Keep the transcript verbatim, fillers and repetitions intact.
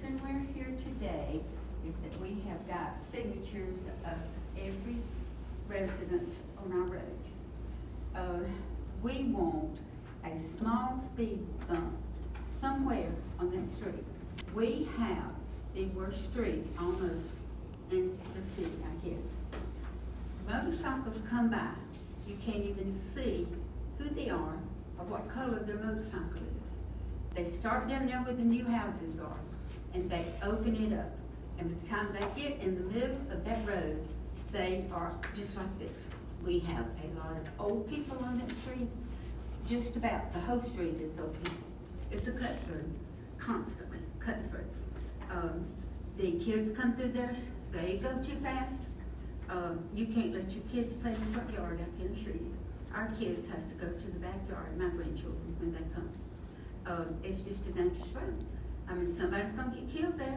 reason we're here today is that we have got signatures of every resident on our road. Uh, we want a small speed bump somewhere on that street. We have the worst street almost in the city, I guess. Motorcycles come by, you can't even see who they are or what color their motorcycle is. They start down there where the new houses are, and they open it up. And by the time they get in the middle of that road, they are just like this. We have a lot of old people on that street. Just about the whole street is old people. It's a cut through, constantly cut through. Um, the kids come through there, they go too fast. Um, you can't let your kids play in the front yard, I can assure you. Our kids has to go to the backyard, my grandchildren, when they come. Um, it's just a dangerous road. I mean, somebody's gonna get killed there.